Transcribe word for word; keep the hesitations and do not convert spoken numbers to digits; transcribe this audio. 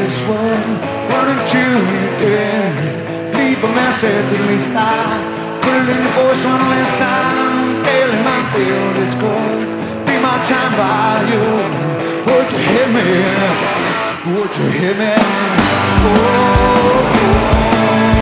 this world, running to you dead. Leave a message, at least I put it in the voice one last time. Daily my field is good. Be my time by you. Would you hear me? Would you hear me? Oh.